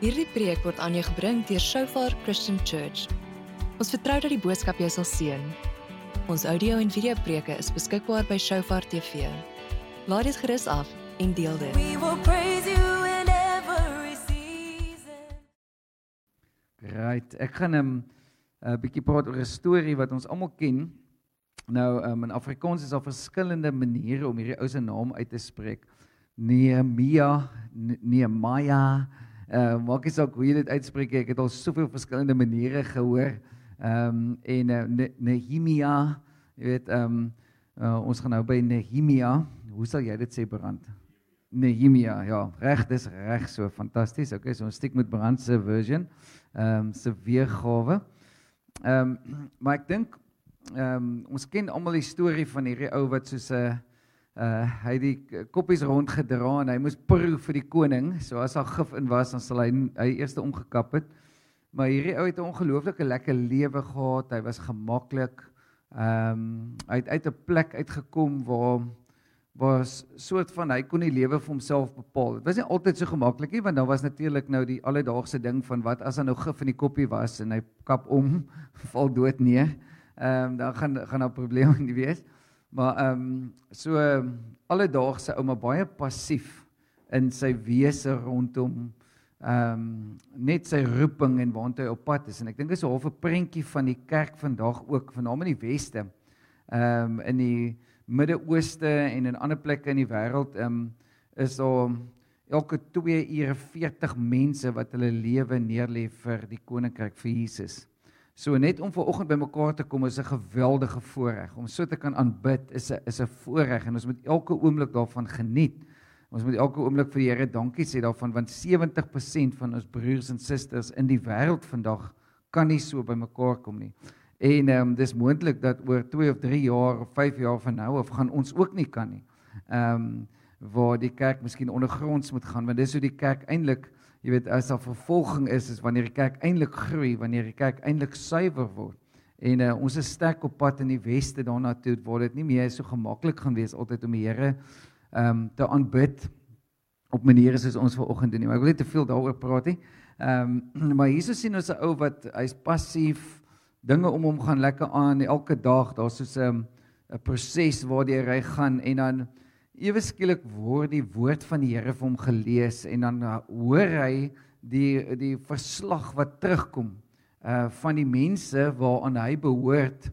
Hierdie preek word aan jou gebring deur Shofar Christian Church. Ons vertrou dat die boodskap jou sal seën. Ons audio en video preke is beskikbaar by Shofar TV. Laat dit gerus af en deel dit. We will praise you in every season. Right, ek gaan 'n bietjie praat oor 'n storie wat ons almal ken. Nou, in Afrikaans is daar verskillende maniere om hierdie ou se naam uit te spreek. Nehemia, maak nie saak hoe jy dit uitspreek, ek het al soveel verskillende maniere gehoor. Nehemia, jy weet, ons gaan nou by Nehemia, hoe sal jy dit sê, Brand? Nehemia, ja, reg, dis reg, so fantasties. Okay, so ons stiek met Brand se version, se weergawe. Maar ek dink, ons ken almal die storie van hierdie ou wat soos hy die koppies rondgedra en hy moes proe vir die koning, so as daar gif in was, dan sal hy eers omgekap het. Maar hierdie ou het 'n ongelooflike lekker lewe gehad, hy was gemaklik, hy het uit 'n plek uitgekom waar soort van, hy kon die lewe vir homself bepaal. Het was nie altyd so gemaklik nie, want daar was natuurlik nou die alledaagse ding van wat as daar nou gif in die koppie was en hy kap om, val dood neer, dan gaan daar probleme nie wees. Maar so alledaagse ou, maar baie passief in sy wese rondom net sy roeping en waantoe hy op pad is. En ek dink dit is 'n half 'n prentjie van die kerk vandag ook, veral in die Weste, in die Midde-Ooste en in ander plekke in die wêreld, is daar elke 2 ure 40 mense wat hulle lewe neerlê vir die koninkryk, vir Jesus. So net om vanoggend by mekaar te kom is 'n geweldige voorreg. Om so te kan aanbid is 'n voorreg en ons moet elke oomblik daarvan geniet. Ons moet elke oomblik vir die Here dankie sê daarvan, want 70% van ons broers en susters in die wêreld vandag kan nie so by mekaar kom nie. En dis moontlik dat oor 2 of 3 jaar of 5 jaar van nou af gaan ons ook nie kan nie. Waar die kerk miskien ondergronds moet gaan, want dis hoe die kerk eintlik, jy weet, as daar vervolging is wanneer die kerk eintlik groei, wanneer die kerk eintlik suiwer word. En ons is sterk op pad in die Weste daarna toe, waar dit nie meer so gemaklik gaan wees altyd om die Here te aanbid op maniere soos ons vanoggend doen nie. Maar ek wil nie te veel daaroor praat nie. Maar hier sien ons 'n ou wat, hy's passief, dinge om hom gaan lekker aan, elke dag, daar's soos 'n proses waardeur hy gaan, en dan ewe skielik word die woord van die Here vir hom gelees, en dan hoor hy die verslag wat terugkom van die mense waaraan hy behoort,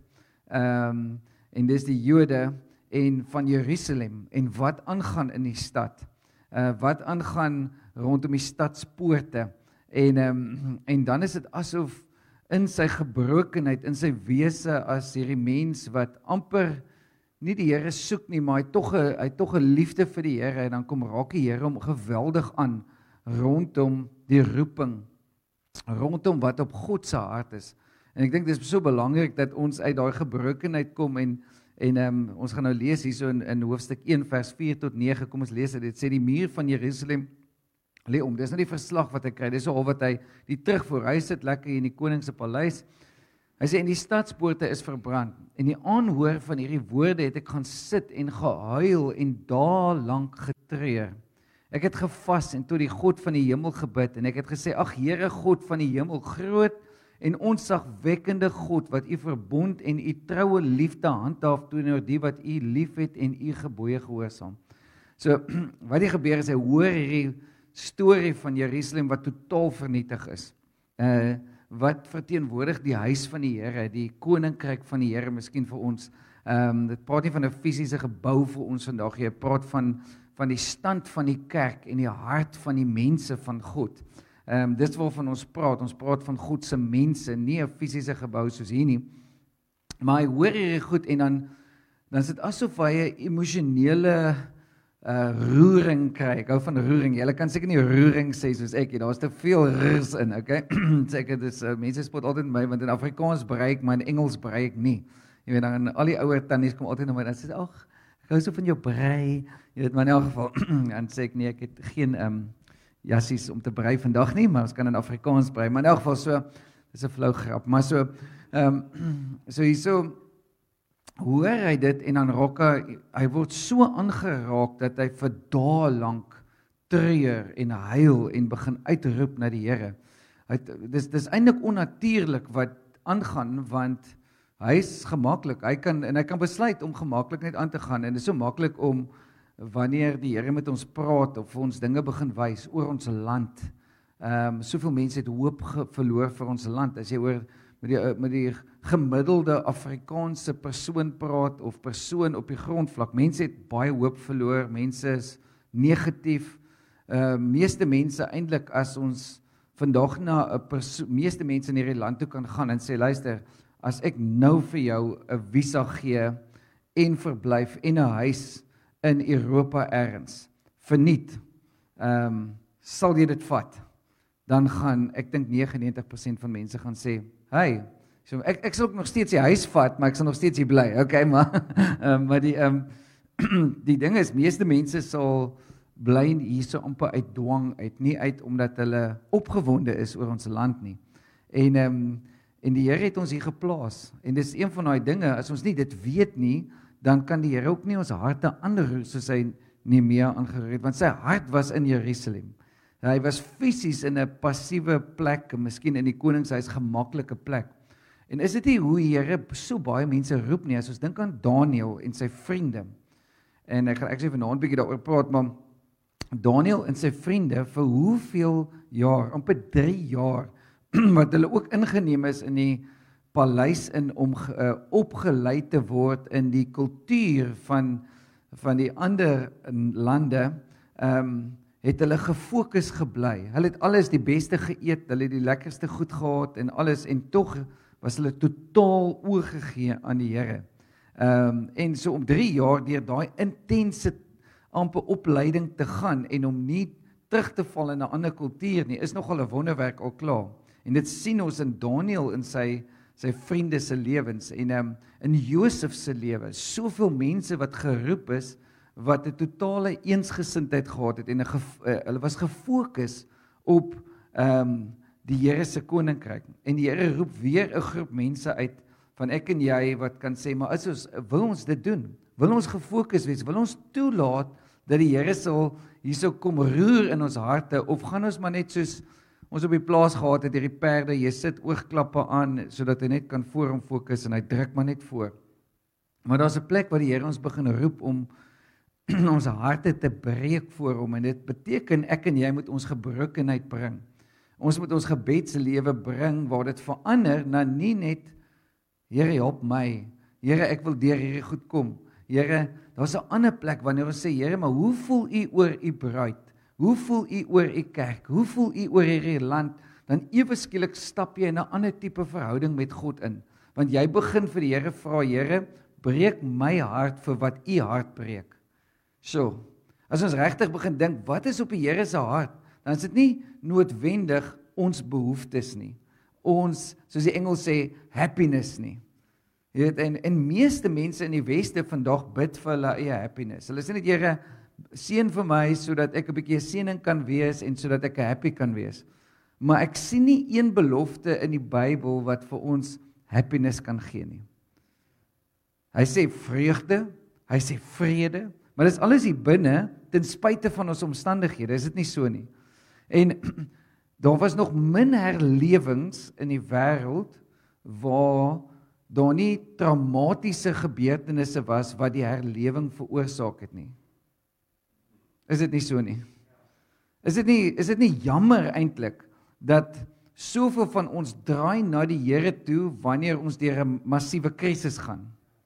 en dis die Jode, en van Jerusalem, en wat aangaan in die stad, wat aangaan rondom die stadspoorte, en dan is dit asof in sy gebrokenheid, in sy wese as hierdie mens wat amper nie die Here soek nie, maar hy het tog 'n liefde vir die Here, en dan kom raak die Here hom geweldig aan rondom die roeping, rondom wat op God se hart is. En ek dink dit is so belangrik dat ons uit daai gebrokenheid kom, en ons gaan nou lees hierso in hoofstuk 1 vers 4 tot 9, kom ons lees dit sê die muur van Jerusalem lê om. Dis nou die verslag wat hy kry, dis al wat hy die terugvoer, hy sit lekker in die koning se paleis. Hy sê, en die stadspoorte is verbrand, en die aanhoor van hierdie woorde het ek gaan sit en gehuil en daarlank getreur. Ek het gevas en tot die God van die hemel gebid, en ek het gesê, ag Here God van die hemel, groot en onsagwekkende God, wat u verbond en u troue liefde handhaaf teenoor die wat u liefhet en u gebooie gehoorsaam. So, wat hier gebeur is, hy hoor hierdie storie van Jerusalem wat totaal vernietig is. Wat verteenwoordig die huis van die Here, die koninkryk van die Here, miskien vir ons. Dit praat nie van 'n fisiese gebou vir ons vandag, jy praat van die stand van die kerk en die hart van die mense van God. Dis waarvan ons praat van God se mense, nie 'n fisiese gebou soos hier nie. Maar hy hoor hierdie goed, en dan is dit asof hy 'n emosionele roering kry. Ek hou van roering. Julle kan seker nie roering sê soos ek, daar's te veel r's in, okay? Seker dis mense spot altyd met my, want in Afrikaans brei ek, maar in Engels brei ek nie. Jy weet, dan al die ouer tannies kom altyd na my en sê, ag, ek hou so van jou brei. Jy weet, maar in elk geval dan sê ek nee, ek het geen jassies om te brei vandag nie, maar ons kan in Afrikaans brei. Maar in elk geval so, dis 'n flou grap, maar so hierso hoor hy dit, en dan raak hy word so aangeraak dat hy vir dae lank treur en huil en begin uitroep na die Here. Dis eintlik onnatuurlik wat aangaan, want hy is gemaklik. Hy kan besluit om gemaklik net aan te gaan, en dit is so maklik om wanneer die Here met ons praat of vir ons dinge begin wys oor ons land. Soveel mense het hoop verloor vir ons land. As jy oor met die gemiddelde Afrikaanse persoon praat of persoon op die grondvlak, mense het baie hoop verloor, mense is negatief. Meeste mense eintlik, as ons vandag na meeste mense in hierdie land toe kan gaan en sê, luister, as ek nou vir jou 'n visa gee en verblyf en 'n huis in Europa ergens, verniet, sal jy dit vat? Dan gaan, ek dink 99% van mense gaan sê, hey, so ek sal ook nog steeds die huis vat, maar ek sal nog steeds hier bly, okay, maar die ding is, meeste mense sal bly hier so amper uit dwang uit, nie uit omdat hulle opgewonde is oor ons land nie. En die Here het ons hier geplaas, en dis een van daai dinge, as ons nie dit weet nie, dan kan die Here ook nie ons harte aanroer, soos hy Nehemia aangeroer het, want sy hart was in Jerusalem. Hy was fisies in 'n passiewe plek, miskien in die koningshuis gemaklike plek. En is dit nie hoe die Here so baie mense roep nie, as ons dink aan Daniel en sy vriende, en ek gaan actually vanaand bietjie daaroor praat, maar Daniel en sy vriende, vir hoeveel jaar, amper 3 jaar, wat hulle ook ingeneem is in die paleis in om opgeleid te word in die kultuur van die ander lande, het hulle gefokus gebly. Hulle het alles die beste geëet, hulle het die lekkerste goed gehad en alles, en tog was hulle totaal oorgegee aan die Here. En so om 3 jaar deur daai intense amper opleiding te gaan en om nie terug te val in 'n ander kultuur nie, is nogal 'n wonderwerk al klaar. En dit sien ons in Daniel in sy vriende se lewens en in Josef se lewe. Soveel mense wat geroep is, wat 'n totale eensgesindheid gehad het en hulle was gefokus op die Here se koninkryk. En die Here roep weer 'n groep mense uit van ek en jy wat kan sê, maar wil ons dit doen? Wil ons gefokus wees? Wil ons toelaat dat die Here sal hierso kom roer in ons harte, of gaan ons maar net soos ons op die plaas gehad het, hierdie perde, jy sit oogklappe aan, sodat hy net kan voor hom fokus, en hy druk maar net voor. Maar daar's 'n plek waar die Here ons begin roep om ons harte te breek voor hom, en dit beteken ek en jy moet ons gebrokenheid bring. Ons moet ons gebedslewe bring, waar dit verander na nie net, Here help my, Here ek wil deur hierdie goed kom, Here, daar's 'n ander plek wanneer ons sê, Here, maar hoe voel u oor u bruid? Hoe voel u oor u kerk? Hoe voel u oor hierdie land? Dan ewe skielik stap jy in 'n ander tipe verhouding met God in. Want jy begin vir die Here vra, Here, breek my hart vir wat u hart breek. So, as ons regtig begin dink, wat is op die Here se hart? Dan is dit nie noodwendig ons behoeftes nie. Ons, soos die Engels sê, happiness nie. Jy weet, en meeste mense in die weste vandag bid vir hulle eie happiness. Hulle sê net, Here, seën vir my, sodat ek 'n bietjie 'n seëning kan wees, en sodat ek happy kan wees. Maar ek sien nie een belofte in die Bybel wat vir ons happiness kan gee nie. Hy sê vreugde, hy sê vrede, maar dit is alles hier binne, ten spyte van ons omstandighede, is dit nie so nie. En daar was nog min herlewings in die wêreld, waar daar nie traumatiese gebeurtenisse was, wat die herlewing veroorsaak het nie. Is dit nie so nie? Is dit nie jammer eintlik, dat soveel van ons draai na die Here toe, wanneer ons deur 'n massiewe krisis gaan?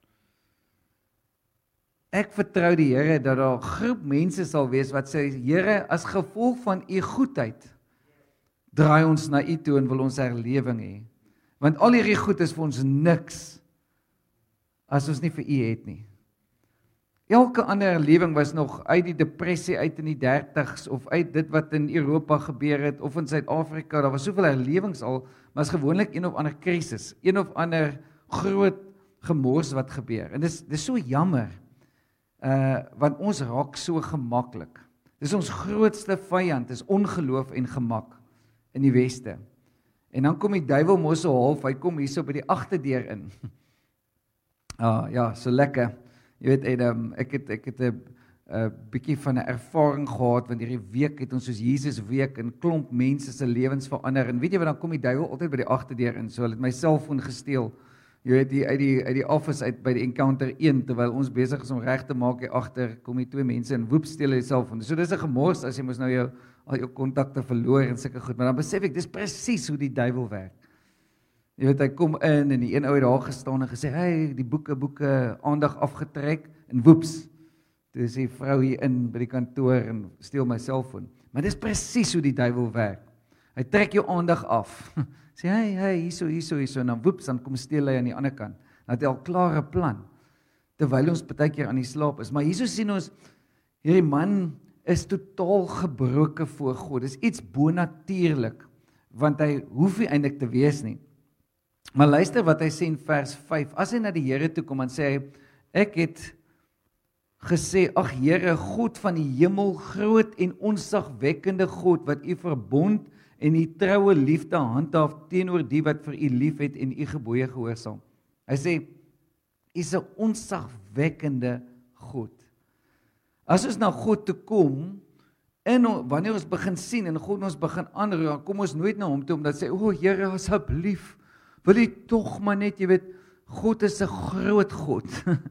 Ek vertrou die Here, dat daar 'n groep mense sal wees, wat sê, Here, as gevolg van u goedheid, draai ons na u toe, en wil ons herlewing hê. Want al hierdie goed is vir ons niks, as ons nie vir u het nie. Elke ander herlewing was nog uit die depressie uit in die 30s, of uit dit wat in Europa gebeur het, of in Suid-Afrika, daar was soveel herlewings al, maar is gewoonlik een of ander krisis, een of ander groot gemors wat gebeur. En dis so jammer, want ons raak so gemaklik. Dis ons grootste vyand, is ongeloof en gemak in die weste. En dan kom die duiwel mos so half, hy kom hierso by die agterdeur in. Ja, so lekker. Jy weet, ek het 'n bietjie van 'n ervaring gehad, want hierdie week het ons soos Jesus week en klomp mense se lewens verander. En weet jy wat, dan kom die duiwel altyd by die agterdeur in. So hulle het my selfoon gesteel. Jy weet, uit die office uit by die encounter 1, terwyl ons besig is om reg te maak hier agter, kom die 2 mense en woep steel hulle selfoon. So dis 'n gemors as jy mos nou al jou kontakte verloor en sulke goed, maar dan besef ek, dis presies hoe die duiwel werk. Jy weet, hy kom in en die een ou het daar gestaan en gesê, hey, die boeke, aandag afgetrek en woeps. Toe is die vrou hier in by die kantoor en steel my selfoon. Maar dis presies hoe die duiwel werk. Hy trek jou aandag af. Sê, hey, hierso, en dan woeps, dan kom steel hy aan die ander kant. Dan het hy al klare plan, terwyl ons partykeer aan die slaap is. Maar hierso sien ons, hierdie man is totaal gebroken voor God. Dis iets bonatuurlik, want hy hoef nie eintlik te wees nie. Maar luister wat hy sê in vers 5. As hy na die Here toe kom, dan sê hy, ek het gesê, ag Here, God van die hemel, groot en onsagwekkende God, wat u verbond en u troue liefde handhaaf teenoor die wat vir u lief het en u gebooie gehoorsaam. Hy sê, u is 'n onsagwekkende God. As ons na God toe kom, en wanneer ons begin sien en God ons begin aanroer, dan kom ons nooit na hom toe om dat sê, o Here, asseblief, wil u tog maar net, jy weet, God is 'n groot God,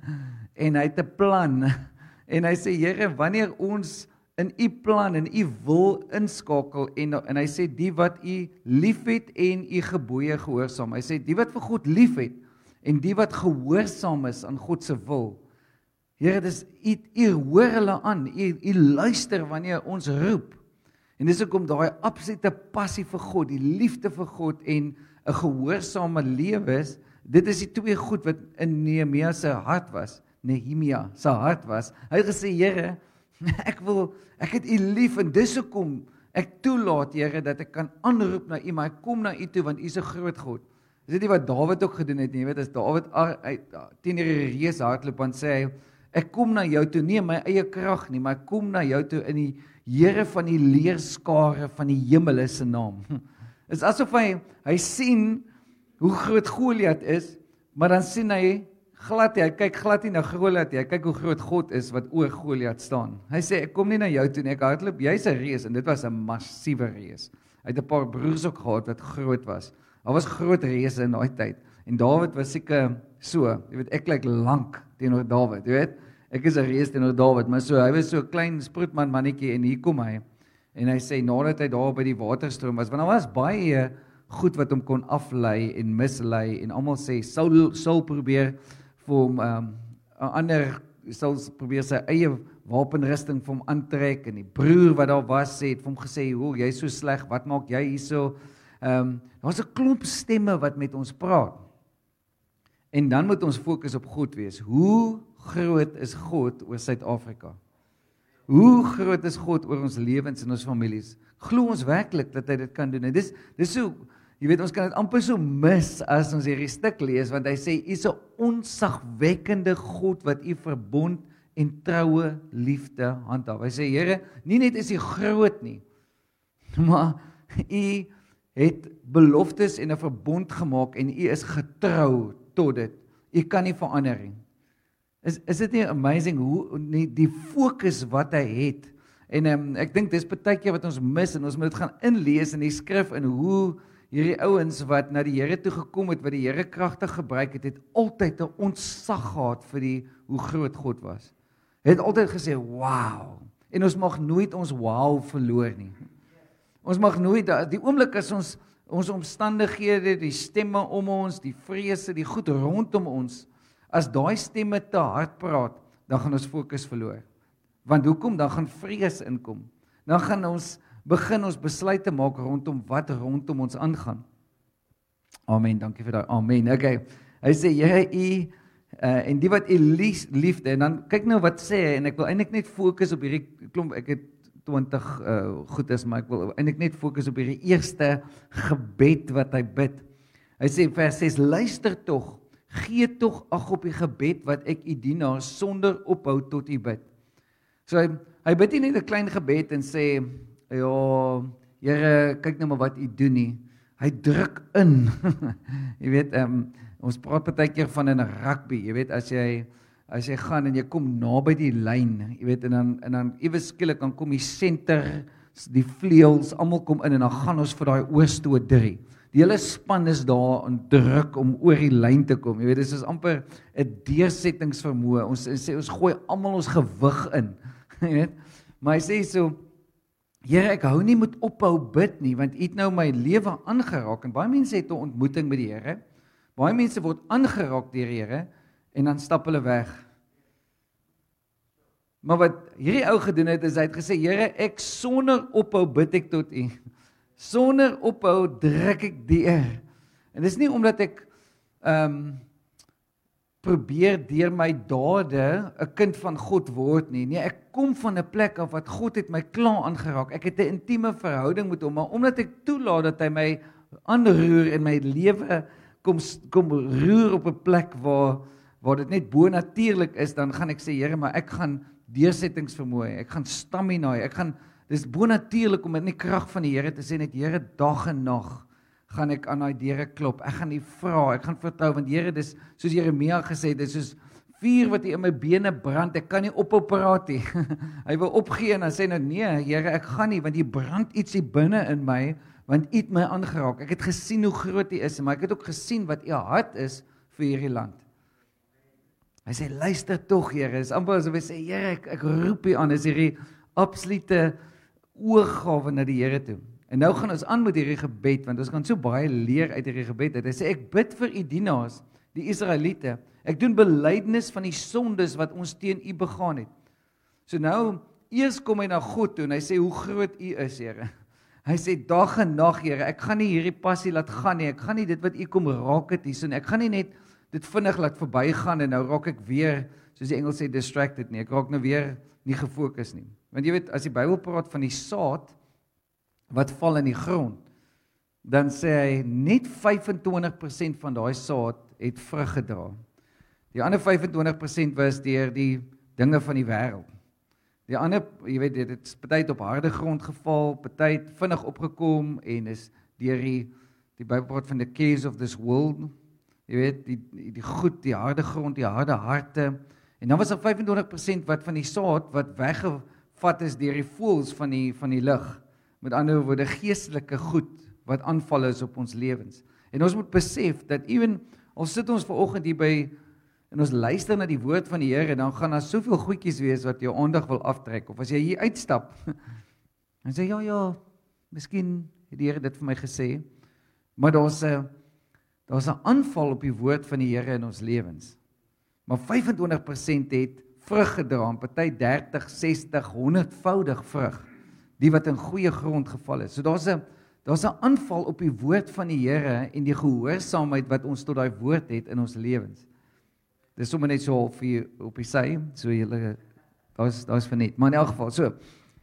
en hy het 'n plan, en hy sê, Here, wanneer ons in u plan en u wil inskakel, en hy sê, die wat u lief het en u gebooie gehoorsaam, hy sê, die wat vir God lief het, en die wat gehoorsaam is aan God se wil, Here, dis, u hoor hulle aan, u luister wanneer ons roep, en dis hoekom daai absolute passie vir God, die liefde vir God, en 'n gehoorsame lewe is, dit is die 2 goed wat in Nehemia se hart was, Nehemia se hart was, hy het gesê, Here, ek het u lief, en dis hoekom ek toelaat, Here, dat ek kan aanroep na u, maar ek kom na u toe, want u is 'n groot God. Is dit nie wat Dawid ook gedoen het nie, weet, as Dawid teen die reus hardloop, en sê hy, ek kom na jou toe, nie in my eie krag nie, maar ek kom na jou toe in die Here van die leerskare van die hemel se naam. Is asof hy sien hoe groot Goliat is, maar dan sien hy kyk glad nie na Goliat, hy kyk hoe groot God is wat oor Goliat staan. Hy sê, ek kom nie na jou toe nie, ek hardloop, jy's 'n reus, en dit was 'n massiewe reus. Hy het 'n paar broers ook gehad wat groot was. Daar was groot reuse in daai tyd, en Dawid was seker so, jy weet, ek lyk lank teenoor Dawid, jy weet, ek is 'n reus teenoor Dawid, maar so, hy was so 'n klein sproetman mannetjie, en hier kom hy, en hy sê, nadat hy daar by die waterstroom was, want daar was baie goed wat hom kon aflei en mislei, en almal sê, Saul probeer vir hom, Saul probeer sy eie wapenrusting vir hom aantrek, en die broer wat daar was, het vir hom gesê, o, jy is so sleg, wat maak jy hierso? Daar's 'n klomp stemme wat met ons praat, en dan moet ons fokus op God wees. Hoe groot is God oor Suid-Afrika? Hoe groot is God oor ons lewens en ons families? Glo ons werklik dat hy dit kan doen? En dis so, jy weet, ons kan dit amper so mis as ons hierdie stuk lees, want hy sê, u is 'n onsagwekkende God wat u verbond en troue liefde handhaaf. Hy sê, Here, nie net is u groot nie, maar u het beloftes en 'n verbond gemaak, en u is getrou tot dit. U kan nie verander nie. Is dit nie amazing hoe die fokus wat hy het? En ek dink dis partykeer wat ons mis, en ons moet dit gaan inlees in die skrif, en hoe hierdie ouens wat na die Here toe gekom het, wat die Here kragtig gebruik het, het altyd 'n ontzag gehad vir hoe groot God was. Het altyd gesê, wow. En ons mag nooit ons wow verloor nie. Ons mag nooit, die oomblik as ons omstandighede, die stemme om ons, die vrese, die goed rondom ons, as daai stemme te hard praat, dan gaan ons fokus verloor. Want hoekom? Dan gaan vrees inkom. Dan gaan ons begin ons besluite maak rondom wat rondom ons aangaan. Amen, dankie vir daai amen. Okay. Hy sê, Here, u en die wat u liefde, en dan kyk nou wat sê hy, en ek wil eintlik net fokus op hierdie klomp, ek het 20 goed is, maar ek wil eintlik net fokus op hierdie eerste gebed wat hy bid. Hy sê vers 6, luister tog, gee tog ag op die gebed wat ek u dienaar sonder ophou tot u bid. So hy bid nie net 'n klein gebed en sê, ja, Here, kyk nou maar wat u doen nie. Hy druk in. Jy weet, ons praat partykeer van in 'n rugby, jy weet, as jy as jy gaan en jy kom naby die lyn, jy weet, en dan ewe skielik dan kom die senter, die vleuels, almal kom in en dan gaan ons vir daai oorstoot 3. Die hele span is daar en druk om oor die lyn te kom. Jy weet, dit is amper 'n deursettingsvermoë. Ons sê ons gooi almal ons gewig in. Jy weet, maar hy sê so, Here, ek hou nie moet ophou bid nie, want U het nou my lewe aangeraak. En baie mense het 'n ontmoeting met die Here. Baie mense word aangeraak deur die Here en dan stap hulle weg. Maar wat hierdie ou gedoen het, is hy het gesê, Here, ek sonder ophou bid ek tot U. Sonder ophou druk ek deur. En dis nie omdat ek probeer deur my dade 'n kind van God word nie. Nee, ek kom van 'n plek af wat God het my klaar aangeraak. Ek het 'n intieme verhouding met hom, maar omdat ek toelaat dat hy my aanroer en my lewe kom roer op 'n plek waar dit net bonatuurlik is, dan gaan ek sê, Here, maar ek gaan deursettingsvermoë hê. Ek gaan stamina hê. Dis bonatuurlik om in die krag van die Here te sê net, Here, dag en nag gaan ek aan daai deure klop. Ek gaan U vra, ek gaan vertrou, want Here, dis soos Jeremia gesê het, dis soos vuur wat hier in my bene brand. Ek kan nie ophou praat nie. Hy wil opgee en dan sê nou, nee, Here, ek gaan nie, want hier brand iets hier binne in my, want U het my aangeraak. Ek het gesien hoe groot U is, maar ek het ook gesien wat U hart is vir hierdie land. Hy sê, luister tog, Here. Dis amper asof hy sê, Here, ek roep U aan. Dis hierdie absolute oorgawe na die Here toe. En nou gaan ons aan met hierdie gebed, want ons kan so baie leer uit hierdie gebed. Hy sê, ek bid vir U dienaars, die Israeliete. Ek doen belydenis van die sondes wat ons teen U begaan het. So nou, eers kom hy na God toe en hy sê, hoe groot U is, Here. Hy sê, dag en nag, Here, ek gaan nie hierdie passie laat gaan nie. Ek gaan nie dit wat U kom raak het hierso nie. Ek gaan nie net dit vinnig laat verbygaan en nou raak ek weer, soos die Engels sê, distracted nie. Ek raak nou weer nie gefokus nie. Want jy weet, as die Bybel praat van die saad wat val in die grond, dan sê hy net 25% van daai saad het vrug gedra. Die ander 25% was deur die dinge van die wêreld. Die ander, jy weet, dit het party op harde grond geval, party vinnig opgekom en is deur die Bybel praat van the cares of this world. Jy weet, die goed, die harde grond, die harde harte. En dan was er 25% wat van die saad wat weggevat is deur die voëls van die lug. Met ander woorde, geestelike goed wat aanval is op ons lewens. En ons moet besef dat ewen al sit ons vanoggend hier by en ons luister na die woord van die Here, dan gaan daar soveel goedjies wees wat jou aandag wil aftrek. Of as jy hier uitstap en sê ja, miskien het die Here dit vir my gesê, maar daar's 'n aanval op die woord van die Here in ons lewens. Maar 25% het vrug gedra, en party 30, 60, 100voudig vrug, die wat in goeie grond geval is. So daar's 'n aanval op die woord van die Here en die gehoorsaamheid wat ons tot daai woord het in ons lewens. Dis sommer net so op die sy, so julle, daar's van net, maar in elk geval, so,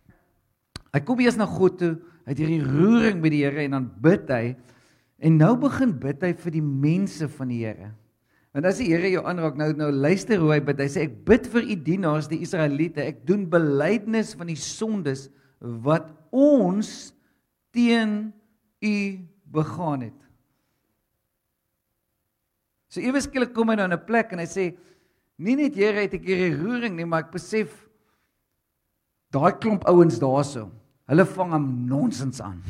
hy kom eers na God toe, hy het hierdie roering met die Here en dan bid hy, en nou begin bid hy vir die mense van die Here. Want as die Here jou aanraak, nou luister hoe hy bid, hy sê, ek bid vir U dienaars, die Israeliete, ek doen belydenis van die sondes wat ons teen U begaan het. So ewe skielik kom hy nou in 'n plek en hy sê, nie net Here het ek hierdie roering nie, maar ek besef, daai klomp ouens daarso, hulle vang hom nonsens aan.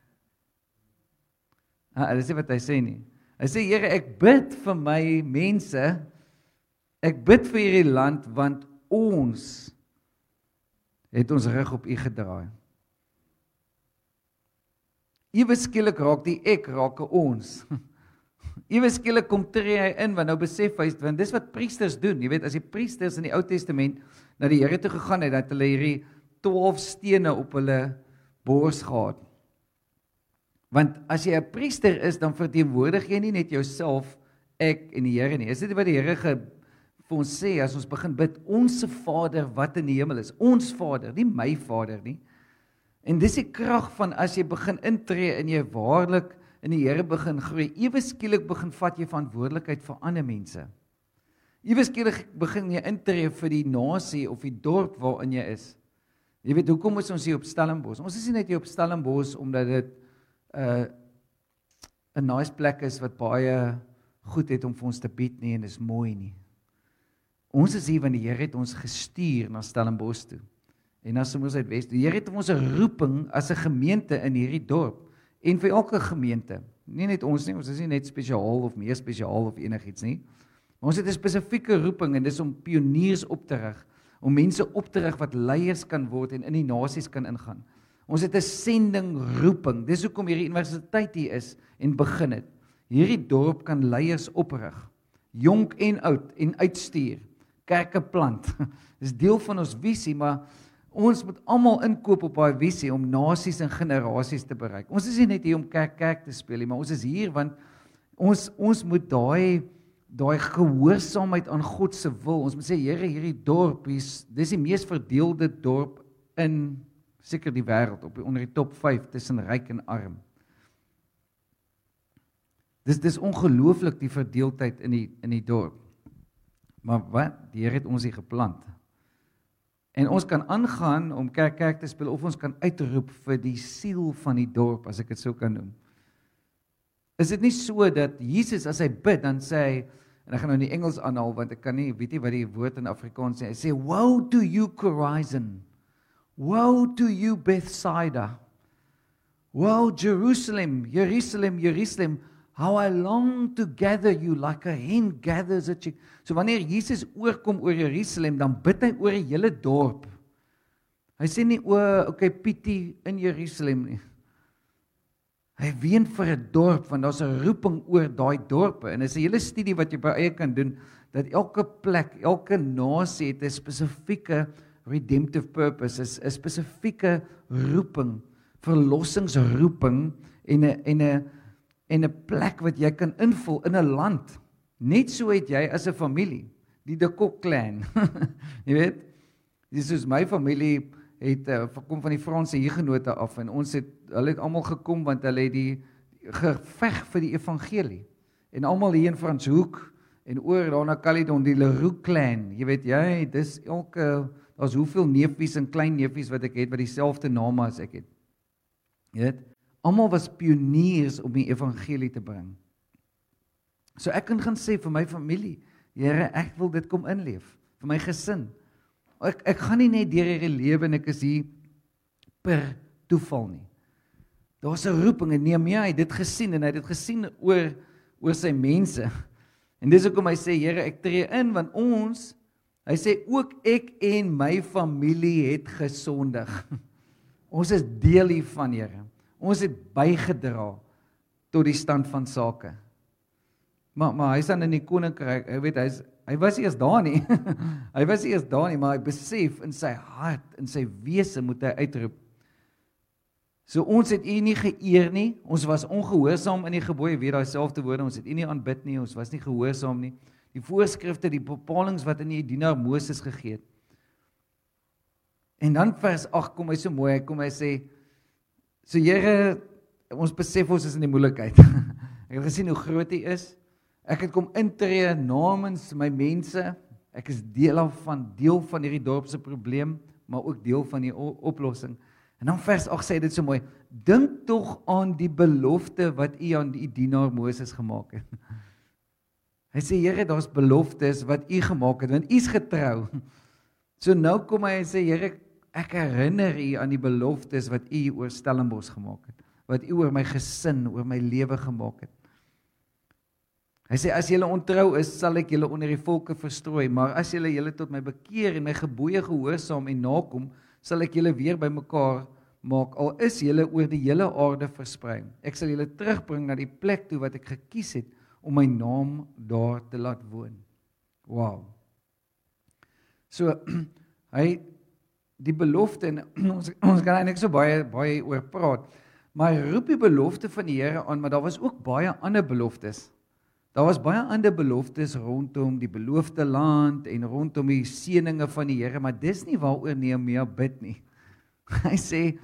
Dis nie wat hy sê nie. Hy sê, Here, ek bid vir my mense, ek bid vir hierdie land, want ons het ons rug op U gedraai. Ewe skielik raak die ek, raak ons. Ewe skielik kom tree hy in, want nou besef hy, want dis wat priesters doen. Jy weet, as die priesters in die Ou Testament na die Here toe gegaan het, dat hulle hierdie 12 stene op hulle bors gehad. Want as jy 'n priester is, dan verteenwoordig jy nie net jouself, ek en die Here nie. Is dit wat die Here vir ons sê, as ons begin bid, onse Vader wat in die hemel is, ons Vader, nie my Vader nie. En dis die krag van as jy begin intree en jy waarlik in die Here begin groei, ewe skielik begin vat jy verantwoordelikheid vir ander mense. Ewe skielik begin jy intree vir die nasie of die dorp waarin jy is. Jy weet, hoekom is ons hier op Stellenbosch? Ons is nie net hier op Stellenbosch omdat dit 'n nice plek is wat baie goed het om vir ons te bied nie, en is mooi nie. Ons is hier want die Here het ons gestuur na Stellenbosch toe. En na Somersuidwes. Die Here het ons 'n roeping as 'n gemeente in hierdie dorp. En vir elke gemeente. Nie net ons nie, ons is nie net spesiaal of meer spesiaal of enigiets nie. Maar ons het 'n spesifieke roeping en dis om pioniers op te rig. Om mense op te rig wat leiers kan word en in die nasies kan ingaan. Ons het 'n sending roeping. Dis hoekom hierdie universiteit hier is en begin het. Hierdie dorp kan leiers oprig. Jonk en oud en uitstuur. Kerke plant. Dis deel van ons visie, maar ons moet almal inkoop op daai visie om nasies en generasies te bereik. Ons is nie net hier om kerk te speel nie, maar ons is hier want ons moet daai gehoorsaamheid aan God se wil. Ons moet sê, Here, hierdie dorp, dis die mees verdeelde dorp in seker die wêreld, onder die top 5 tussen ryk en arm. Dis ongelooflik die verdeeldheid in die dorp. Maar wat? Die Here het ons hier geplant. En ons kan aangaan om kerk te speel, of ons kan uitroep vir die siel van die dorp, as ek dit so kan noem. Is dit nie so dat Jesus, as hy bid, dan sê hy, en ek gaan nou in die Engels aanhaal, want ek kan nie, weet nie wat die woord in Afrikaans sê, hy sê, woe to you Chorazin, woe to you Bethsaida, woe Jerusalem, Jerusalem, Jerusalem, how I long to gather you like a hen gathers a chick. So wanneer Jesus oorkom oor Jerusalem, dan bid hy oor die hele dorp. Hy sê nie okay, Pietie in Jerusalem nie. Hy ween vir 'n dorp, want daar's 'n roeping oor daai dorpe. En dis 'n hele studie wat jy by eie kan doen, dat elke plek, elke nasie het 'n spesifieke redemptive purpose, 'n spesifieke roeping, verlossingsroeping en 'n plek wat jy kan invul in 'n land. Net so het jy as 'n familie, die De Kok clan. Jy weet, dis soos my familie het kom van die Franse Hugenote af en hulle het almal gekom want hulle het die geveg vir die evangelie. En almal hier in Franshoek en oor daar na Caledon, die Leroux clan. Jy weet dis daar's hoeveel neefies en klein neefies wat ek het wat dieselfde name as ek het. Jy weet, almal was pioniers om die evangelie te bring. So ek kan gaan sê vir my familie, Here, ek wil dit kom inleef, vir my gesin. Ek gaan nie net deur hierdie lewe en ek is hier per toeval nie. Daar's 'n roeping en Nehemia het dit gesien en hy het dit gesien oor sy mense. En dis hoekom hy sê, Here, ek tree in want hy sê ook ek en my familie het gesondig. Ons is deel hiervan, Here. Ons het bygedra tot die stand van sake. Maar hy is dan in die koninkryk, hy was eers daar nie. Hy was eers daar nie, maar hy besef in sy hart, in sy wese moet hy uitroep. So ons het U nie geëer nie, ons was ongehoorsaam in die gebooie, weer daai selfde woorde, ons het U nie aanbid nie, ons was nie gehoorsaam nie. Die voorskrifte, die bepalings wat in die dienaar Moses gegee het. En dan vers 8 kom hy so mooi, hy sê, so Here, ons besef ons is in die moeilikheid. Ek het gesien hoe groot U is. Ek het kom intree namens my mense. Ek is deel van hierdie dorp se probleem, maar ook deel van die oplossing. En dan vers 8 sê dit so mooi, dink tog aan die belofte wat U aan die dienaar Moses gemaak het. Hy sê, Here, daar's beloftes wat U gemaak het, want U's getrou. So nou kom hy en sê, Here, ek herinner U aan die beloftes wat U oor Stellenbosch gemaak het, wat U oor my gesin, oor my lewe gemaak het. Hy sê, as julle ontrou is, sal ek julle onder die volke verstrooi, maar as julle tot my bekeer en my gebooie gehoorsaam en nakom, sal ek julle weer bymekaar maak, al is julle oor die hele aarde versprei. Ek sal julle terugbring na die plek toe wat ek gekies het, om my naam daar te laat woon. Wow. So, die belofte, en ons kan eintlik so baie oor praat, maar hy roep die belofte van die Here aan, maar daar was ook baie ander beloftes. Daar was baie ander beloftes rondom die beloofde land en rondom die seëninge van die Here, maar dis nie waaroor Nehemia bid nie. Hy sê,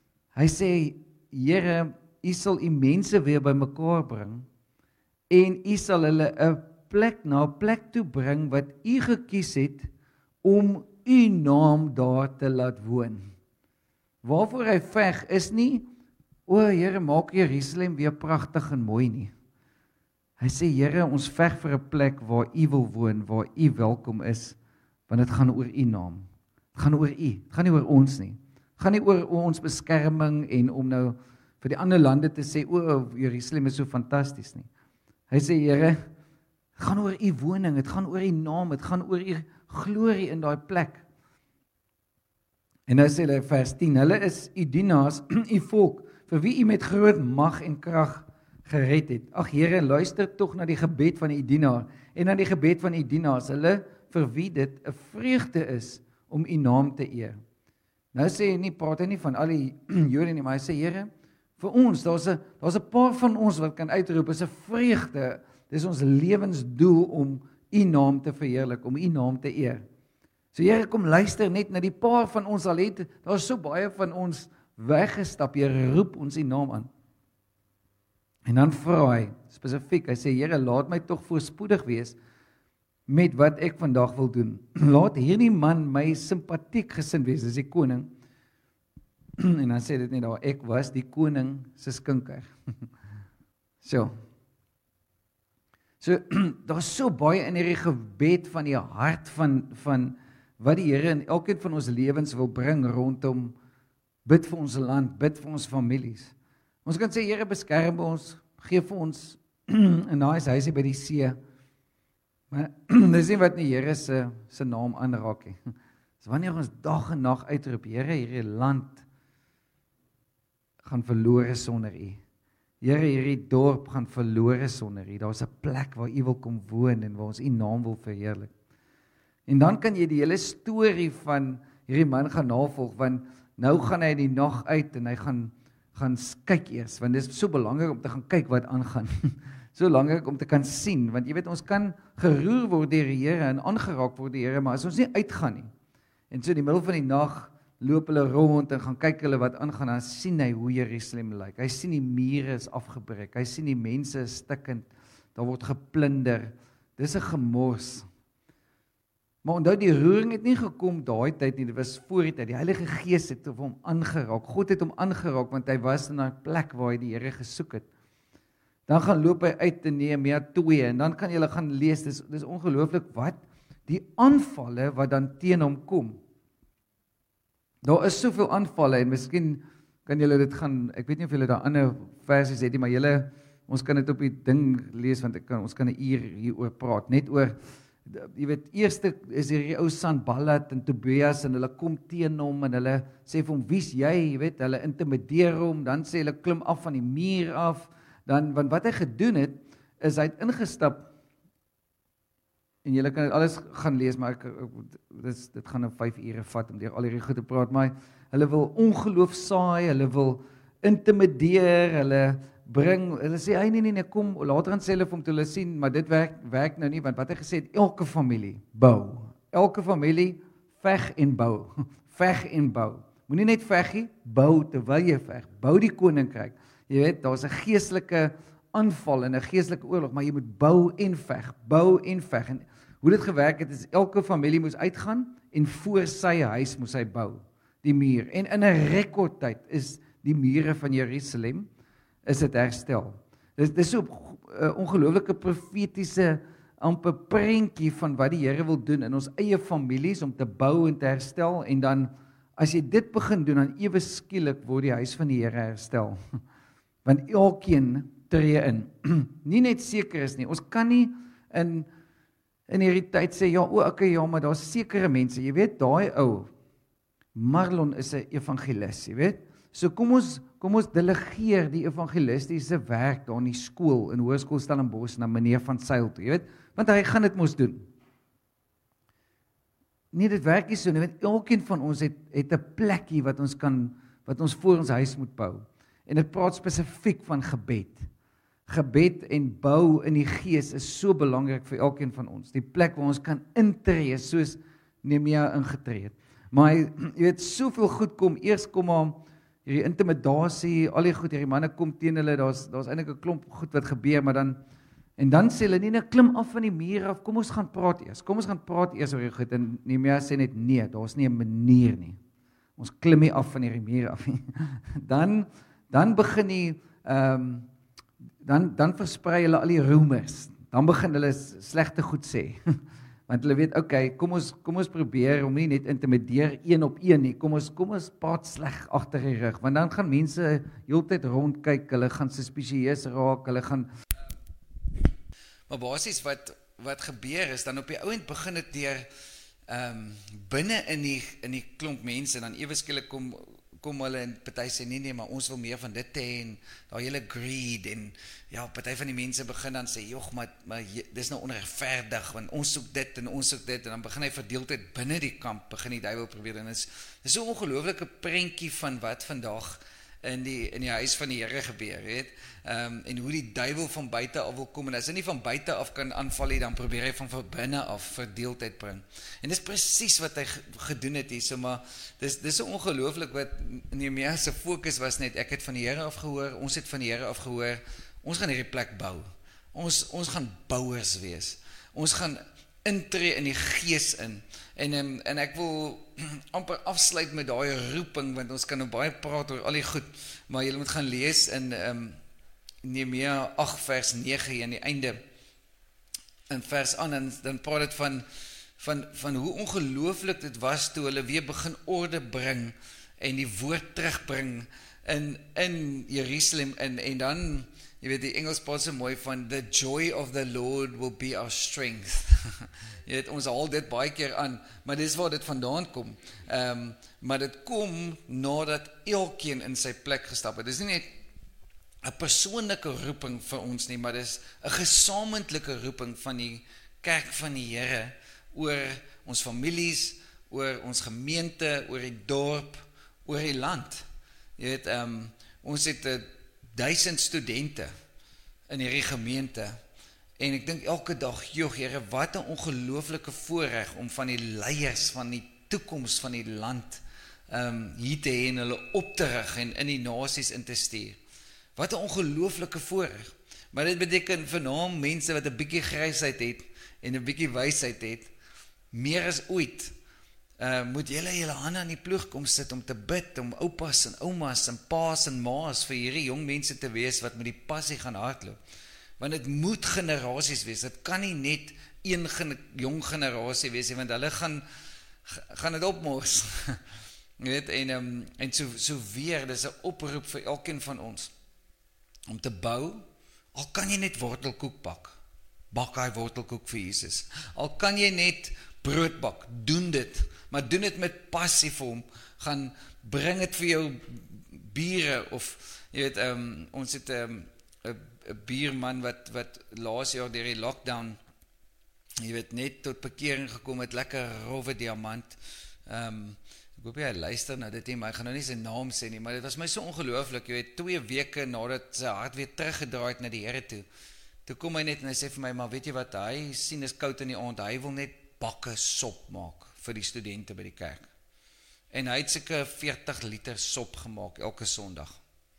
Here, U sal U mense weer bymekaar bring en U sal hulle 'n plek toe bring wat U gekies het om U naam daar te laat woon. Waarvoor hy veg is nie, Here, maak Jerusalem weer pragtig en mooi nie. Hy sê, Here, ons veg vir 'n plek waar U wil woon, waar U welkom is, want dit gaan oor U naam. Dit gaan oor U, dit gaan nie oor ons nie. Dit gaan nie oor ons beskerming en om nou vir die ander lande te sê, Jerusalem is so fantasties nie. Hy sê, Here, dit gaan oor U woning, dit gaan oor U naam, dit gaan oor U glorie in daai plek. En nou sê hy vers 10, hulle is U dienaars, U volk, vir wie U met groot mag en krag gered het. Ag Here, luister tog na die gebed van U dienaar en na die gebed van U dienaars, hulle vir wie dit 'n vreugde is om U naam te eer. Nou sê hy nie, praat hy nie van al die Jode nie, maar hy sê, Here, vir ons, daar's 'n paar van ons wat kan uitroep, is 'n vreugde, dis ons lewensdoel om U naam te verheerlik, om U naam te eer. So Here, kom luister net na die paar van ons al het, daar's so baie van ons weggestap, Here, roep ons U naam aan. En dan vra hy, spesifiek, hy sê, Here, laat my tog voorspoedig wees met wat ek vandag wil doen. Laat hierdie man my simpatiek gesind wees, dis die koning. En dan sê dit net daar, ek was die koning se skinker. So, daar's so baie in hierdie gebed van die hart van wat die Here in elkeen van ons lewens wil bring rondom bid vir ons land, bid vir ons families. Ons kan sê, Here, beskerm ons, gee vir ons 'n nice huisie by die see. Maar dis nie wat die Here se naam aanraak nie. Dis wanneer ons dag en nag uitroep, Here, hierdie land gaan verlore sonder U. Here, hierdie dorp gaan verlore sonder U. Daar's 'n plek waar U wil kom woon en waar ons U naam wil verheerlik. En dan kan jy die hele storie van hierdie man gaan navolg, want nou gaan hy die nag uit en hy gaan kyk eers, want dit is so belangrik om te gaan kyk wat aangaan. So belangrik om te kan sien, want jy weet, ons kan geroer word deur die Here en aangeraak word deur die Here, maar as ons nie uitgaan nie, en so in die middel van die nag loop hulle rond en gaan kyk hulle wat aangaan, dan sien hy hoe Jerusalem lyk. Hy sien die mure is afgebreek, hy sien die mense is stikkend, daar word geplunder, dis 'n gemors. Maar onthou, die roering het nie gekom daai tyd nie, dit was voor die tyd. Die Heilige Gees het hom aangeraak. God het hom aangeraak want hy was in 'n plek waar hy die Here gesoek het. Dan gaan loop hy uit in Nehemia 2 en dan kan jy gaan lees, dis ongelooflik wat die aanvalle wat dan teen hom kom. Daar is soveel aanvalle en miskien kan julle dit gaan, ek weet nie of julle daar ander versies het nie, maar ons kan dit op die ding lees want ons kan 'n uur hieroor praat, net oor. Jy weet, eerste is hierdie ou Sanballat en Tobias en hulle kom teen hom en hulle sê vir hom, wie's jy? Jy weet, hulle intimideer hom, dan sê hulle klim af van die muur af, dan, want wat hy gedoen het, is hy het ingestap, en julle kan dit alles gaan lees, maar dit gaan nou 5 ure vat om deur al hierdie goed te praat, maar hulle wil ongeloof saai, hulle wil intimideer, hulle sê, nee, kom, later aan sê hulle vir hom toe hulle sien, maar dit werk nou nie, want wat hy gesê het, elke familie bou, elke familie veg en bou, veg en bou, moenie net veg nie, bou terwyl jy veg, bou die koninkryk, jy weet, daar's 'n geestelike aanval en 'n geestelike oorlog, maar jy moet bou en veg, en hoe dit gewerk het, is elke familie moes uitgaan, en voor sy huis moes hy bou, die muur, en in 'n rekordtyd is die mure van Jerusalem, is dit herstel. Dis so 'n ongelooflike profetiese amper prentjie van wat die Here wil doen in ons eie families om te bou en te herstel, en dan as jy dit begin doen, dan ewe skielik word die huis van die Here herstel. Want elkeen tree in. Nie net seker is nie. Ons kan nie in hierdie tyd sê ja, maar daar's sekere mense. Jy weet, daai ou Marlon is 'n evangelis, jy weet. So kom ons delegeer die evangelistiese werk daar in die skool, in Hoërskool Stellenbosch na meneer van Sail toe, jy weet, want hy gaan dit mos doen. Nee, dit werk nie so nie, want elkeen van ons het 'n plekkie wat ons voor ons huis moet bou. En dit praat spesifiek van gebed. Gebed en bou in die gees is so belangrik vir elkeen van ons. Die plek waar ons kan intree, soos Nehemia ingetree het. Maar jy weet, soveel goed kom, eers kom maar hierdie intimidasie, al die goed, hierdie manne kom teen hulle, daar's eintlik 'n klomp goed wat gebeur, maar dan sê hulle, nee, klim af van die muur af, kom ons gaan praat eers oor die goed, en Nehemia sê net, nee, daar's nie 'n manier nie, ons klim nie af van hierdie muur af nie. Dan begin die, dan versprei hulle al die rumors, dan begin hulle slegte goed sê, Want hulle weet, okay, kom ons probeer om nie net intimideer 1 op 1 nie. Kom ons praat sleg agter die rug, want dan gaan mense heeltyd rondkyk, hulle gaan suspisieus raak, hulle gaan. Maar basies wat gebeur is dan op die ouend begin dit deur binne in die klomp mense dan ewe skielik kom hulle en party sê nee, maar ons wil meer van dit hê en daai hele greed en ja, party van die mense begin dan sê, "Jog, maar dis nou onregverdig want ons soek dit en dan begin hy verdeeldheid binne die kamp, begin die duiwel probeer en dis so 'n ongelooflike prentjie van wat vandag in die huis van die Here gebeur, weet. En hoe die duiwel van buite af wil kom en as hy nie van buite af kan aanval nie, dan probeer hy van binne af verdeeldheid bring. En dis presies wat hy gedoen het hier, so maar dis so ongelooflik wat Nehemia se fokus was net, ek het van die Here afgehoor, ons het van die Here afgehoor, ons gaan hierdie plek bou. Ons gaan bouers wees. Ons gaan intree in die gees in. En ek wil amper afsluit met daai roeping, want ons kan nou baie praat oor al die goed, maar julle moet gaan lees in Nehemia 8 vers 9 aan die einde, in vers aan, en dan praat dit van hoe ongelooflik dit was toe hulle weer begin orde bring, en die woord terugbring in Jerusalem, en dan, jy weet die Engels praat so mooi van, the joy of the Lord will be our strength. Jy weet, ons haal dit baie keer aan, maar dis waar dit vandaan kom. Maar dit kom nadat elkeen in sy plek gestap het. Dis nie net 'n persoonlike roeping vir ons nie, maar dis 'n gesamentlike roeping van die kerk van die Here, oor ons families, oor ons gemeente, oor die dorp, oor die land. Jy weet, ons het 1000 studente in hierdie gemeente, en ek dink elke dag, joh Here, wat 'n ongelooflike voorreg om van die leiers van die toekoms van die land hier te hê en hulle op te rig en in die nasies in te stuur. Wat 'n ongelooflike voorreg. Maar dit beteken vir naam mense wat 'n bietjie grysheid het en 'n bietjie wysheid het, meer as ooit, moet julle hande aan die ploeg kom sit om te bid, om oupas en oumas en paas en maas vir hierdie jong mense te wees wat met die passie gaan hardloop. Want dit moet generasies wees, dit kan nie net een jong generasie wees, want hulle gaan dit opmors. Jy weet, en so weer, dis 'n oproep vir elkeen van ons, om te bou, al kan jy net wortelkoek bak hy wortelkoek vir Jesus. Al kan jy net brood bak, doen dit, maar doen dit met passie vir hom, gaan bring dit vir jou bure, of, jy weet, ons het 'n bierman wat laas jaar deur die lockdown, jy weet, net tot bekering gekom het, lekker rowwe diamant, ek hoop jy luister nou dit nie, maar ek gaan nou nie sy naam sê nie, maar dit was my so ongelooflik, jy weet, 2 weke nadat sy hart weer teruggedraai het na die Here toe kom hy net en hy sê vir my, maar weet jy wat, hy sien is koud in die aand, hy wil net bakke sop maak vir die studente by die kerk, en hy het seker 40 liter sop gemaak elke Sondag,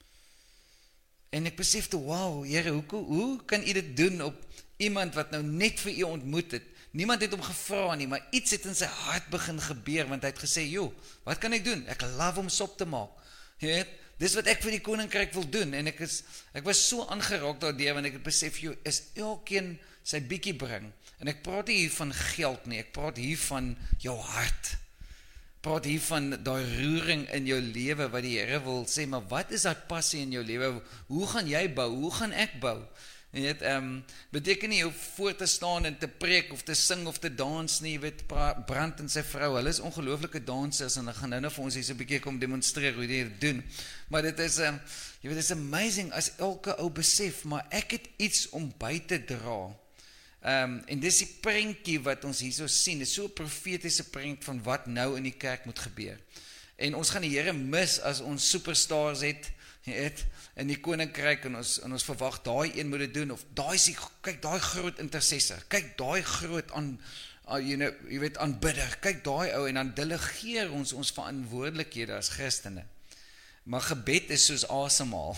en ek besef toe, wow, Here, hoe kan u dit doen op iemand wat nou net vir u ontmoet het, niemand het hom gevra nie, maar iets het in sy hart begin gebeur, want hy het gesê, joh, wat kan ek doen? Ek love om sop te maak, jy weet, dis wat ek vir die koninkryk wil doen, en ek was so aangeraak daardeur, want ek het besef, joh, is elkeen sy bietjie bring, en ek praat nie hier van geld nie, ek praat hier van jou hart, praat hier van daai roering in jou lewe, wat die Here wil sê, maar wat is daai passie in jou lewe, hoe gaan jy bou, hoe gaan ek bou, jy weet, beteken nie om voor te staan en te preek, of te sing, of te dans nie, jy weet, Brand en sy vrou, hulle is ongelooflike dansers, en hulle gaan nou vir ons hier so 'n bietjie kom demonstreer, hoe die dit doen, maar dit is, jy weet, dit is amazing, as elke ou besef, maar ek het iets om by te dra, en dis die prentjie wat ons hier so sien, dit is so 'n profetiese prent van wat nou in die kerk moet gebeur, en ons gaan die Here mis, as ons superstars het, in die koninkryk, en ons verwag, daai een moet dit doen, of kyk daai groot intercessor, kyk daai groot jy weet, aanbidder, kyk daai ou, en dan delegeer ons verantwoordelikhede as Christene, maar gebed is soos asemhaal,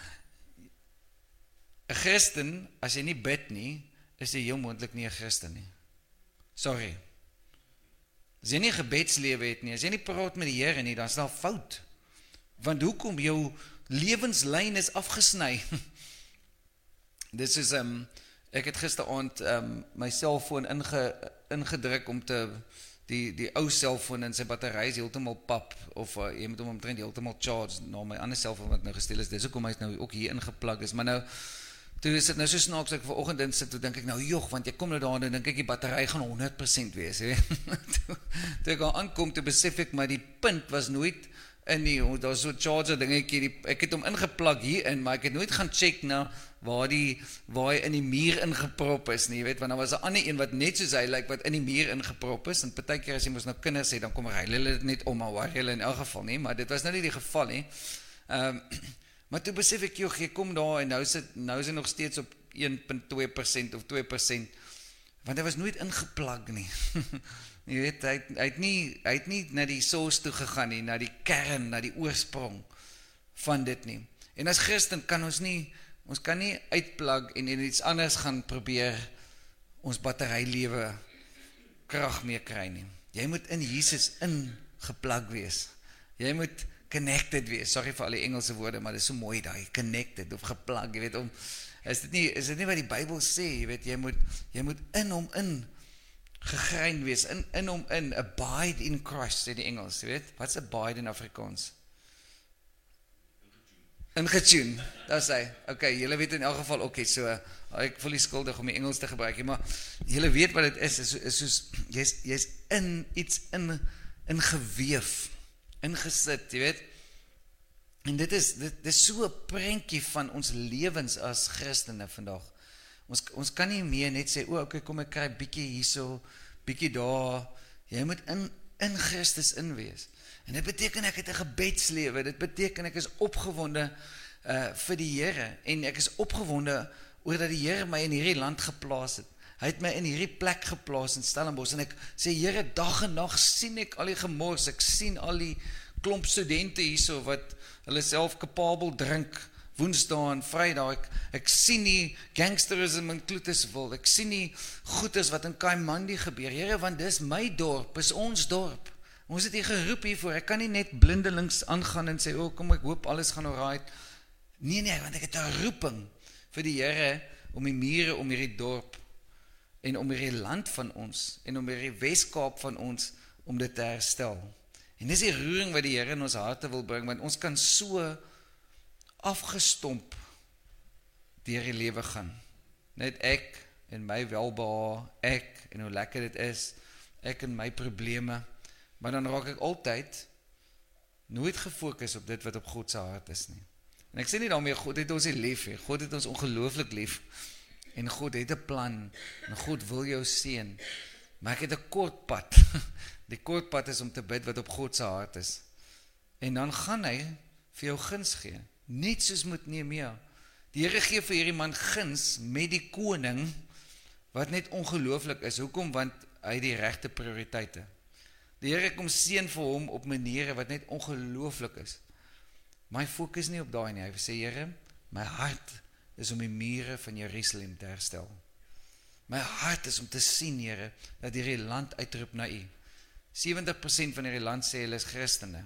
'n Christen, as jy nie bid nie, is jy heel moontlik nie 'n Christen nie, sorry, as jy nie 'n gebedslewe het nie, as jy nie praat met die Here nie, dan is daar fout, want hoekom jou lewenslyn is afgesny. Dis is Ek het gisteraand my selfoon ingedruk om die ou selfoon in sy battery is heeltemal pap, of jy moet hom omtrent heeltemal charge, na my ander selfoon wat nou gesteel is, dis hoekom hy nou ook hier ingeplug is, maar nou, toe is dit nou so snaaks, ek vanoggend in sit, toe dink ek nou, joh, want ek kom nou daar, en dink ek die battery gaan 100% wees, toe ek al aankom, toe besef ek, maar die punt was nooit in die, daar was so charger dingetjie, ek het hom ingeplug hier in, maar ek het nooit gaan check na waar hy in die muur ingeprop is nie, weet, want daar was 'n ander een wat net soos hy lyk, wat in die muur ingeprop is, en partykeer as jy mos nou kinders het, dan kom hulle dit net om, maar waar hulle in elk geval nie, maar dit was nou nie die geval nie, maar toe besef ek, joh, jy kom daar, en nou is hy nog steeds op 1.2% of 2%, want hy was nooit ingeplag nie, jy weet, hy het nie na die source toe gegaan nie, na die kern, na die oorsprong van dit nie, en as Christen kan ons kan nie uitplug en iets anders gaan probeer ons batterylewe krag mee kry nie. Jy moet in Jesus ingeplug wees. Jy moet connected wees. Sorry vir al die Engelse woorde, maar dit is so mooi daai, connected of geplug, jy weet, is dit nie wat die Bybel sê, jy weet, jy moet in hom gegrein wees, in hom abide in Christ, sê die Engels, jy weet, wat's abide in Afrikaans? Ingetune, dat is hy, ok, julle weet in elk geval, ok, so, ek voel nie skuldig om die Engels te gebruik, maar julle weet wat het is soos, jy is in iets ingeweef, ingesit, jy weet, en dit is so 'n prentjie van ons lewens as Christene vandag, ons kan nie meer net sê, ok, kom ek kry bietjie hierso, bietjie daar, jy moet in Christus inwees, en dit beteken ek het 'n gebedslewe, dit beteken ek is opgewonde vir die Here, en ek is opgewonde oor dat die Here my in hierdie land geplaas het. Hy het my in hierdie plek geplaas in Stellenbosch, en ek sê, Here, dag en nag sien ek al die gemors, ek sien al die klomp studente hierso, wat hulle self kapabel drink, Woensdae en Vrydag, ek sien die gangsterisme in Cloetusville, ek sien die goedes wat in Kaimandi gebeur, Here, want dis my dorp, is ons dorp, ons het hier geroep hiervoor, ek kan nie net blindelings aangaan en sê, kom, ek hoop alles gaan alright, nee, want ek het 'n roeping vir die Here, om die mure om hierdie dorp, en om hierdie land van ons, en om hierdie Weskaap van ons, om dit te herstel, en dis die roering wat die Here in ons harte wil bring, want ons kan so afgestomp deur die lewe gaan, net ek, en my welbehae, ek, en hoe lekker dit is, ek en my probleme, maar dan raak ek altyd nooit gefokus op dit wat op God se hart is nie. En ek sê nie daarmee, God het ons nie lief, God het ons ongelooflik lief, en God het 'n plan, en God wil jou seën, maar ek het 'n kort pad, die kort pad is om te bid wat op God se hart is, en dan gaan hy vir jou guns gee, net soos met Nehemia, die Here gee vir hierdie man guns, met die koning, wat net ongelooflik is, hoekom? Want hy het die regte prioriteite, die Here kom seën vir hom op maniere wat net ongelooflik is, maar hy fokus nie op daai nie, hy sê, Here, my hart is om die mure van Jerusalem te herstel, my hart is om te sien, Here, dat hierdie land uitroep na U, 70% van hierdie land sê hulle is Christene,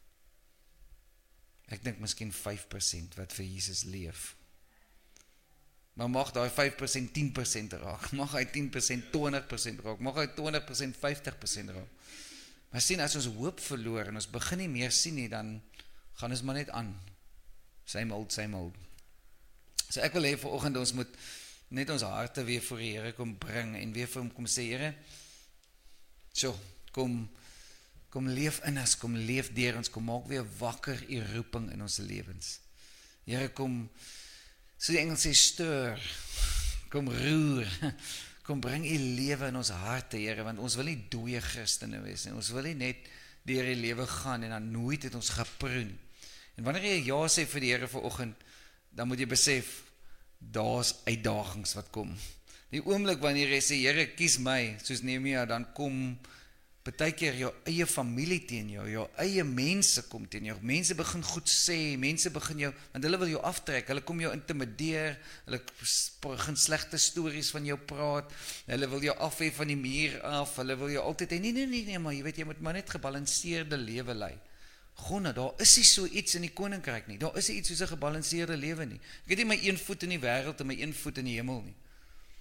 ek dink miskien 5% wat vir Jesus leef, maar mag daai 5% 10% raak, mag hy 10% 20% raak, mag hy 20% 50% raak, maar sien, as ons hoop verloor, en ons begin nie meer sien nie, dan gaan ons maar net aan, same old, so ek wil hê vanoggend ons moet net ons harte weer voor die Here kom bring, en weer vir hom kom sê, Here, so, kom leef in ons, kom leef deur ons, kom maak weer wakker U roeping in ons lewens, Here, kom, so die Engels sê, stir, kom roer, kom bring U lewe in ons harte, Here, want ons wil nie dooie Christene wees, en ons wil nie net deur die lewe gaan, en dan nooit het ons geproen, en wanneer jy ja sê vir die Here vanoggend, dan moet jy besef, daar's uitdagings wat kom, die oomblik wanneer jy sê, Here, kies my, soos Nehemia, dan kom partykeer jou eie familie teen jou, jou eie mense kom teen jou, mense begin goed sê, mense begin jou, want hulle wil jou aftrek, hulle kom jou intimideer, hulle begin slegte stories van jou praat, hulle wil jou afhef van die muur af, hulle wil jou altyd, nee, maar jy weet, jy moet maar net gebalanseerde lewe lei, Gonna, daar is nie so iets in die koninkryk nie, daar is nie iets soos 'n gebalanseerde lewe nie, ek het nie my een voet in die wêreld en my een voet in die hemel nie,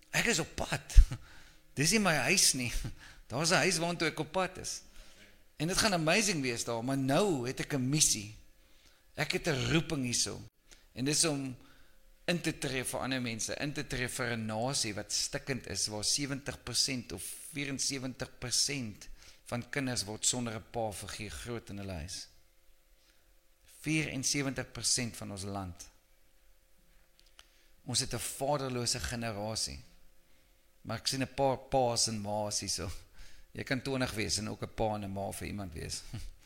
Ek is op pad. Dis nie my huis nie. Daar's 'n huis waartoe ek op pad is. En dit gaan amazing wees daar, maar nou het ek 'n missie. Ek het 'n roeping hierso. En dis om in te tree vir ander mense, in te tree vir 'n nasie wat stikkend is, waar 70% of 74% van kinders word sonder 'n pa-figuur groot in hulle huis. 74% van ons land. Ons het 'n vaderlose generasie. Maar ek sien 'n paar pa's en ma's hierso. Jy kan 20 wees en ook 'n pa en 'n ma vir iemand wees.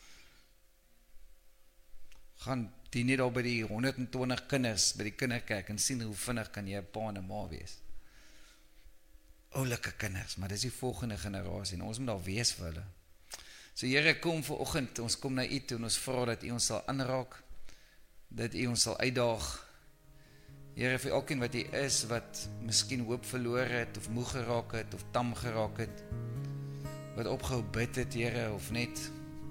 Gaan die net al by die 120 kinders by die kinderkerk en sien hoe vinnig kan jy 'n pa en 'n ma wees. Oulike kinders, maar dis die volgende generasie en ons moet daar wees vir hulle. So Here, kom vanoggend, ons kom na U toe en ons vra dat U ons sal aanraak, dat U ons sal uitdaag. Here, vir elkeen wat hier is, wat miskien hoop verloor het, of moeg geraak het, of tam geraak het, wat opgehou bid het, Here, of net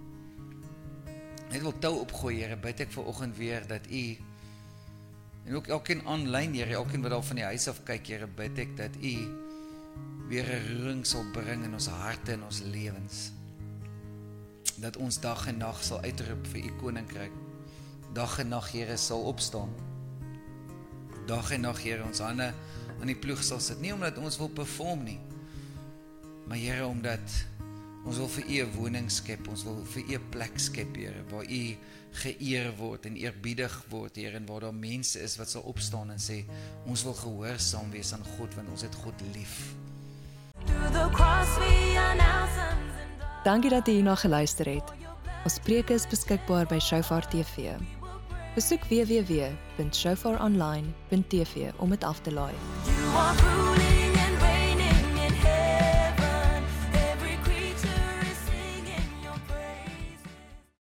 wil tou opgooi, Here, bid ek vanoggend weer, dat U, en ook elkeen aanlyn, Here, elkeen wat al van die huis af kyk, Here, bid ek, dat U weer 'n roering sal bring in ons harte en ons lewens. Dat ons dag en nag sal uitroep vir U koninkryk. Dag en nag, Here, sal opstaan. Dag en nag, Here, ons hande aan die ploeg sal sit. Nie omdat ons wil perform nie, maar Here, omdat ons wil vir U 'n woning skep, ons wil vir U 'n plek skep, Here, waar U geëer word en eerbiedig word, Here, en waar daar mense is wat sal opstaan en sê, ons wil gehoorsaam wees aan God, want ons het God lief. To the cross we are now sons and daughters. Dankie dat jy hierna geluister het. Ons preke is beskikbaar by Shofar TV. Besoek www.shofaronline.tv om dit af te laai. You are ruling.